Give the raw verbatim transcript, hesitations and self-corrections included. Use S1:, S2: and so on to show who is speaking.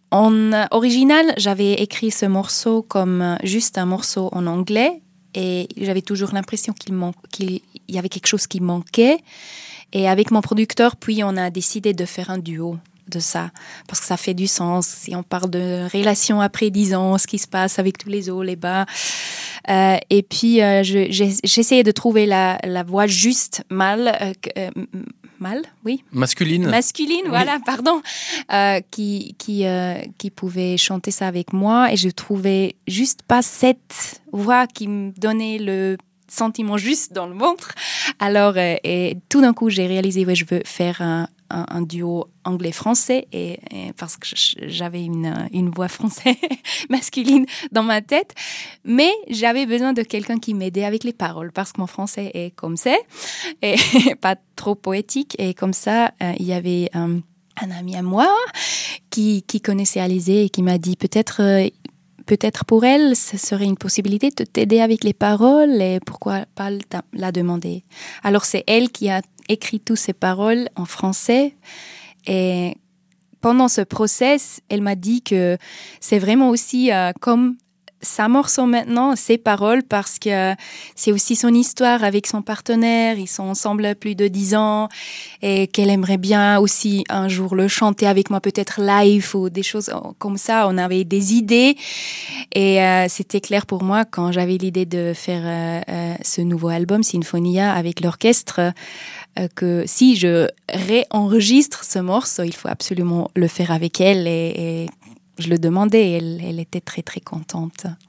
S1: En euh, original, j'avais écrit ce morceau comme euh, juste un morceau en anglais et j'avais toujours l'impression qu'il, man- qu'il y avait quelque chose qui manquait. Et avec mon producteur, puis on a décidé de faire un duo de ça, parce que ça fait du sens. Si on parle de relations après dix ans, ce qui se passe avec tous les hauts, les bas. Euh, et puis, euh, je, j'ai, j'essayais de trouver la, la voix juste, mal, euh, euh, mal, oui.
S2: Masculine.
S1: Masculine,
S2: Oui.
S1: voilà, pardon, euh, qui, qui, euh, qui pouvait chanter ça avec moi. Et je trouvais juste pas cette voix qui me donnait le sentiment juste dans le ventre. Alors, euh, et tout d'un coup, j'ai réalisé, ouais, je veux faire un, un, un duo anglais-français et, et parce que j'avais une, une voix française masculine dans ma tête. Mais j'avais besoin de quelqu'un qui m'aidait avec les paroles parce que mon français est comme c'est et pas trop poétique. Et comme ça, euh, il y avait un, un ami à moi qui, qui connaissait Alizée et qui m'a dit peut-être... Euh, Peut-être pour elle, ce serait une possibilité de t'aider avec les paroles et pourquoi pas la demander. Alors c'est elle qui a écrit toutes ces paroles en français et pendant ce process, elle m'a dit que c'est vraiment aussi euh, comme sa morceau maintenant, ses paroles, parce que c'est aussi son histoire avec son partenaire. Ils sont ensemble plus de dix ans et qu'elle aimerait bien aussi un jour le chanter avec moi, peut-être live ou des choses comme ça. On avait des idées et euh, c'était clair pour moi quand j'avais l'idée de faire euh, euh, ce nouveau album, Sinfonia, avec l'orchestre, euh, que si je réenregistre ce morceau, il faut absolument le faire avec elle et, et je le demandais, elle, elle était très très contente.